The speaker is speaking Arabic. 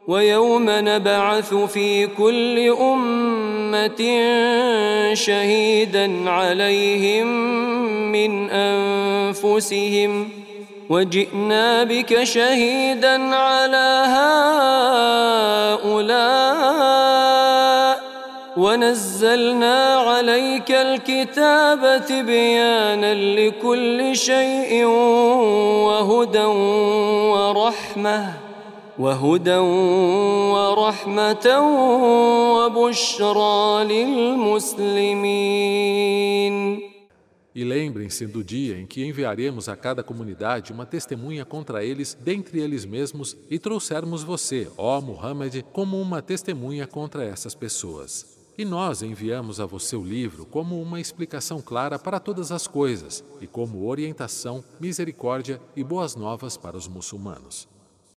ويوم نبعث في كل أمة شهيدا عليهم من أنفسهم وجئنا بك شهيدا على هؤلاء ونزلنا عليك الكتاب تبيانا لكل شيء وهدى ورحمة وبشرى للمسلمين. E lembrem-se do dia em que enviaremos a cada comunidade uma testemunha contra eles dentre eles mesmos e trouxermos você, ó Muhammad, como uma testemunha contra essas pessoas. E nós enviamos a você o livro como uma explicação clara para todas as coisas e como orientação, misericórdia e boas novas para os muçulmanos.